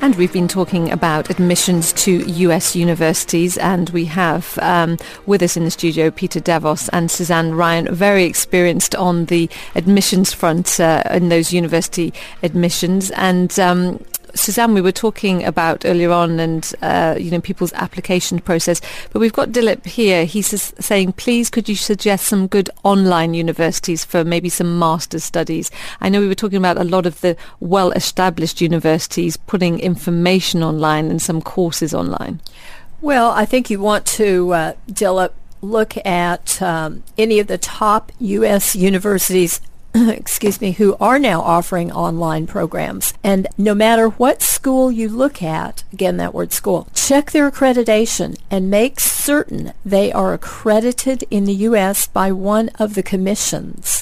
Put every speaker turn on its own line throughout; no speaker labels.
And we've been talking about admissions to US universities, and we have with us in the studio Peter Devos and Suzanne Ryan, very experienced on the admissions front in those university admissions. And Suzanne, we were talking about earlier on and, people's application process, but we've got Dilip here. He's saying, please, could you suggest some good online universities for maybe some master's studies? I know we were talking about a lot of the well-established universities putting information online and some courses online.
Well, I think you want to, Dilip, look at any of the top U.S. universities who are now offering online programs. And no matter what school you look at, again, that word school, check their accreditation and make certain they are accredited in the U.S. by one of the commissions.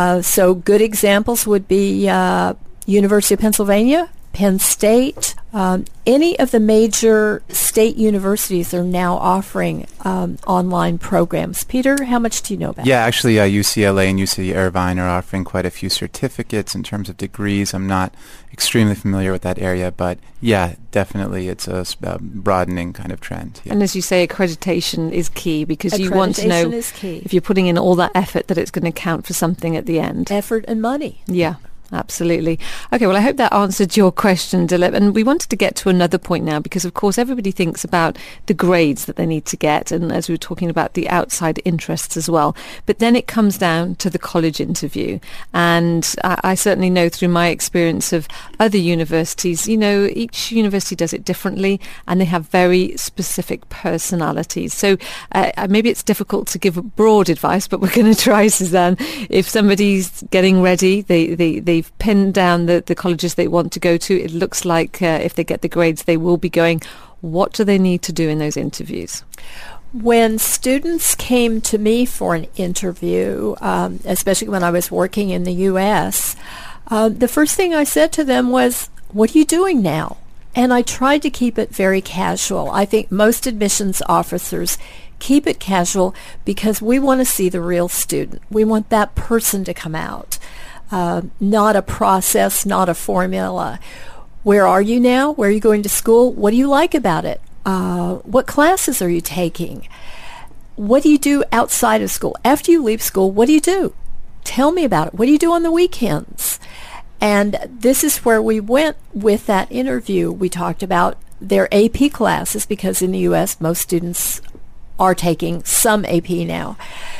So good examples would be University of Pennsylvania, Penn State. Any of the major state universities are now offering online programs. Peter, how much do you know about
Yeah, actually, UCLA and UC Irvine are offering quite a few certificates in terms of degrees. I'm not extremely familiar with that area, but yeah, definitely it's a broadening kind of trend. Yeah.
And as you say, accreditation is key because you want to know if you're putting in all that effort that it's going to count for something at the end.
Effort and money.
Yeah. Absolutely. Okay, well, I hope that answered your question, Dilip. And we wanted to get to another point now because, of course, everybody thinks about the grades that they need to get. And as we were talking about the outside interests as well. But then it comes down to the college interview. And I certainly know through my experience of other universities, each university does it differently and they have very specific personalities. So maybe it's difficult to give broad advice, but we're going to try, Suzanne. If somebody's getting ready, they've pinned down the colleges they want to go to. It looks like if they get the grades, they will be going. What do they need to do in those interviews?
When students came to me for an interview, especially when I was working in the U.S., the first thing I said to them was, what are you doing now? And I tried to keep it very casual. I think most admissions officers keep it casual because we want to see the real student. We want that person to come out. Not a process, not a formula. Where are you now? Where are you going to school? What do you like about it? What classes are you taking? What do you do outside of school? After you leave school, what do you do? Tell me about it. What do you do on the weekends? And this is where we went with that interview. We talked about their AP classes because in the U.S. most students are taking some AP now.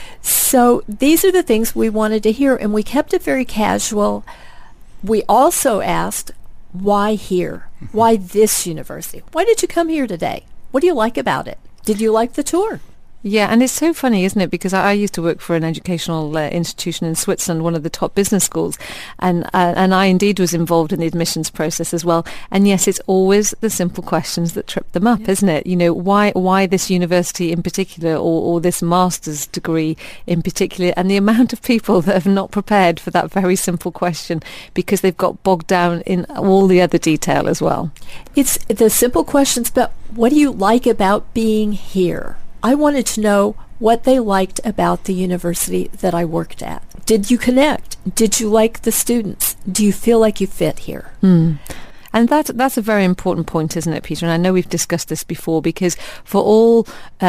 So these are the things we wanted to hear, and we kept it very casual. We also asked, why here? Why this university? Why did you come here today? What do you like about it? Did you like the tour?
Yeah, and it's so funny, isn't it? Because I used to work for an educational institution in Switzerland, one of the top business schools, and I indeed was involved in the admissions process as well. And yes, it's always the simple questions that trip them up, isn't it? Why this university in particular, or this master's degree in particular, and the amount of people that have not prepared for that very simple question because they've got bogged down in all the other detail as well.
It's the simple questions, but what do you like about being here? I wanted to know what they liked about the university that I worked at. Did you connect? Did you like the students? Do you feel like you fit here?
And that's a very important point, isn't it, Peter? And I know we've discussed this before because for all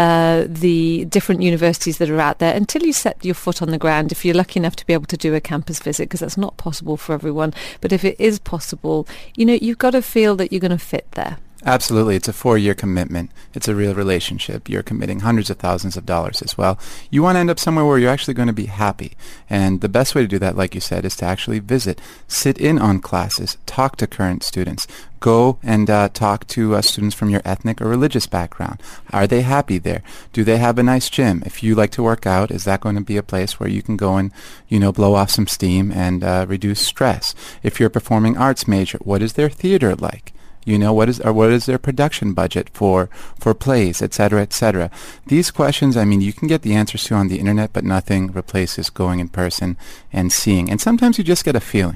the different universities that are out there, until you set your foot on the ground, if you're lucky enough to be able to do a campus visit, because that's not possible for everyone, but if it is possible, you've got to feel that you're going to fit there.
Absolutely. It's a 4-year commitment. It's a real relationship. You're committing hundreds of thousands of dollars as well. You want to end up somewhere where you're actually going to be happy. And the best way to do that, like you said, is to actually visit, sit in on classes, talk to current students, go and talk to students from your ethnic or religious background. Are they happy there? Do they have a nice gym? If you like to work out, is that going to be a place where you can go and, blow off some steam and reduce stress? If you're a performing arts major, what is their theater like? What is their production budget for plays, et cetera, et cetera. These questions, you can get the answers to on the internet, but nothing replaces going in person and seeing. And sometimes you just get a feeling.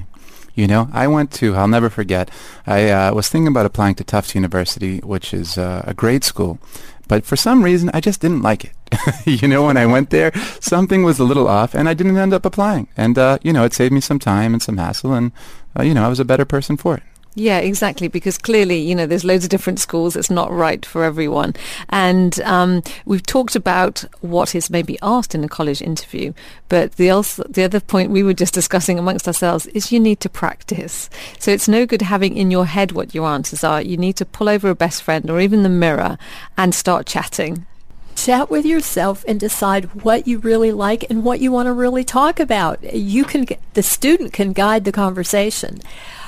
I'll never forget, I was thinking about applying to Tufts University, which is a great school. But for some reason, I just didn't like it. When I went there, something was a little off, and I didn't end up applying. And, it saved me some time and some hassle, and, I was a better person for it.
Yeah, exactly, because clearly, there's loads of different schools. It's not right for everyone. And we've talked about what is maybe asked in a college interview, but the other point we were just discussing amongst ourselves is you need to practice. So it's no good having in your head what your answers are. You need to pull over a best friend or even the mirror and start chatting.
Chat with yourself and decide what you really like and what you want to really talk about. The student can guide the conversation.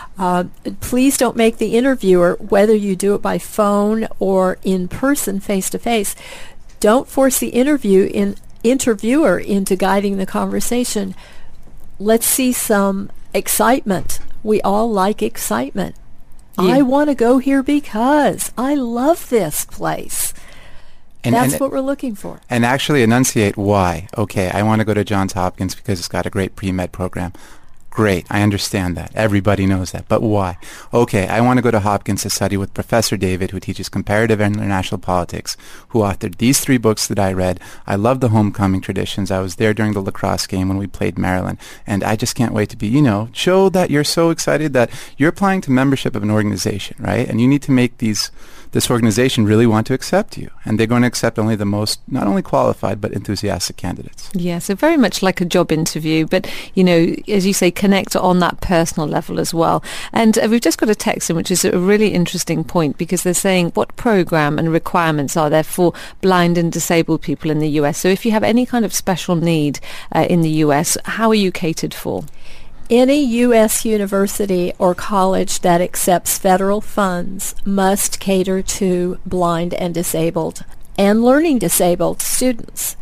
Please don't make the interviewer, whether you do it by phone or in person, face-to-face, don't force the interviewer into guiding the conversation. Let's see some excitement. We all like excitement. Yeah. I want to go here because I love this place. That's what we're looking for.
And actually enunciate why. Okay, I want to go to Johns Hopkins because it's got a great pre-med program. Great, I understand that. Everybody knows that. But why? Okay, I want to go to Hopkins to study with Professor David, who teaches comparative and international politics, who authored these 3 books that I read. I love the homecoming traditions. I was there during the lacrosse game when we played Maryland. And I just can't wait to be, show that you're so excited that you're applying to membership of an organization, right? And you need to make this organization really want to accept you. And they're going to accept only the most, not only qualified, but enthusiastic candidates.
Yeah, so very much like a job interview, but, as you say, connect on that personal level as well. And we've just got a text in, which is a really interesting point, because they're saying what program and requirements are there for blind and disabled people in the US? So if you have any kind of special need in the US, how are you catered for?
Any U.S. university or college that accepts federal funds must cater to blind and disabled and learning disabled students.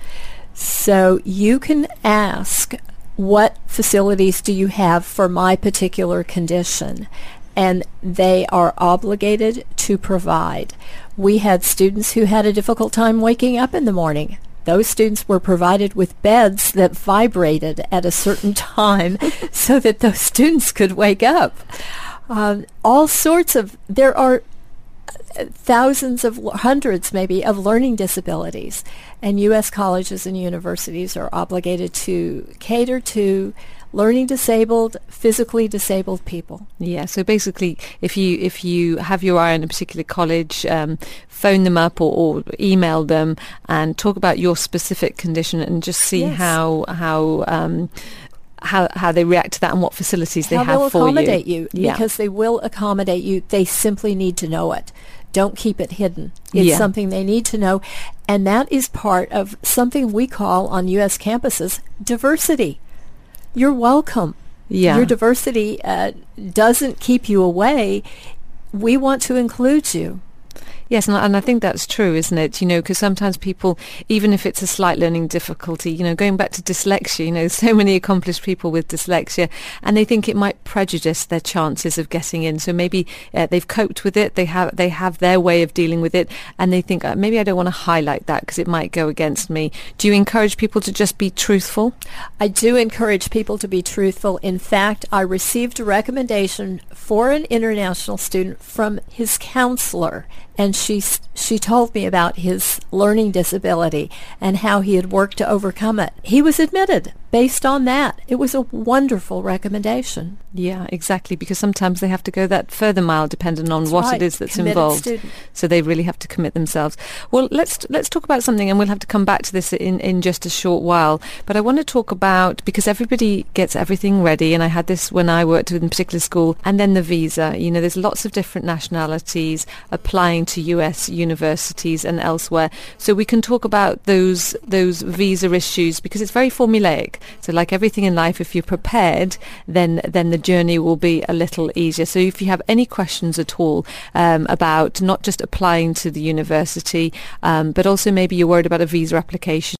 So you can ask, what facilities do you have for my particular condition? And they are obligated to provide. We had students who had a difficult time waking up in the morning. Those students were provided with beds that vibrated at a certain time so that those students could wake up. There are hundreds maybe of learning disabilities, and U.S. colleges and universities are obligated to cater to learning disabled, physically disabled people.
Yeah, so basically if you have your eye on a particular college, phone them up or email them and talk about your specific condition and just see how they react to that and what facilities they have for you.
How they'll accommodate you, because they will accommodate you. They simply need to know it. Don't keep it hidden. It's something they need to know. And that is part of something we call on U.S. campuses diversity. You're welcome. Yeah. Your diversity doesn't keep you away. We want to include you.
Yes, and I think that's true, isn't it? Because sometimes people, even if it's a slight learning difficulty, going back to dyslexia, so many accomplished people with dyslexia, and they think it might prejudice their chances of getting in. So maybe they've coped with it, they have their way of dealing with it, and they think, maybe I don't want to highlight that because it might go against me. Do you encourage people to just be truthful?
I do encourage people to be truthful. In fact, I received a recommendation for an international student from his counselor, and she told me about his learning disability and how he had worked to overcome it. He was admitted based on that. It was a wonderful recommendation.
Yeah, exactly, because sometimes they have to go that further mile depending on what it is that's involved.
Student.
So they really have to commit themselves. Well, let's talk about something, and we'll have to come back to this in just a short while. But I want to talk about, because everybody gets everything ready, and I had this when I worked in a particular school, and then the visa. There's lots of different nationalities applying to US universities and elsewhere. So we can talk about those visa issues, because it's very formulaic. So like everything in life, if you're prepared, then the journey will be a little easier. So if you have any questions at all about not just applying to the university, but also maybe you're worried about a visa application,